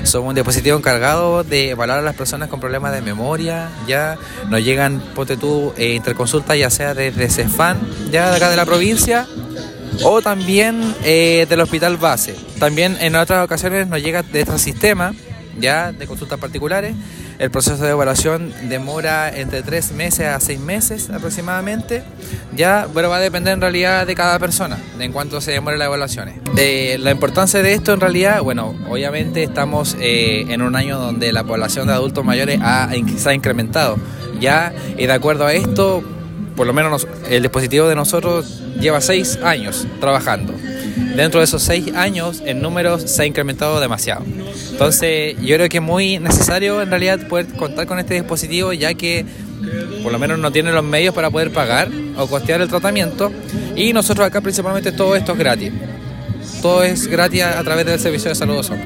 Somos un dispositivo encargado de evaluar a las personas con problemas de memoria. Ya nos llegan, ponte tú, interconsultas, ya sea desde CEFAN, ya de acá de la provincia, o también del hospital base. También en otras ocasiones nos llega de este sistema, ya de consultas particulares. El proceso de evaluación demora entre 3 meses a 6 meses aproximadamente, ya, pero va a depender en realidad de cada persona, de en cuánto se demore las evaluaciones. La importancia de esto en realidad, bueno, obviamente estamos en un año donde la población de adultos mayores se ha incrementado, ya, y de acuerdo a esto, por lo menos el dispositivo de nosotros lleva 6 años trabajando. Dentro de esos 6 años el número se ha incrementado demasiado. Entonces yo creo que es muy necesario en realidad poder contar con este dispositivo, ya que por lo menos no tiene los medios para poder pagar o costear el tratamiento, y nosotros acá principalmente todo esto es gratis. Todo es gratis a través del servicio de salud.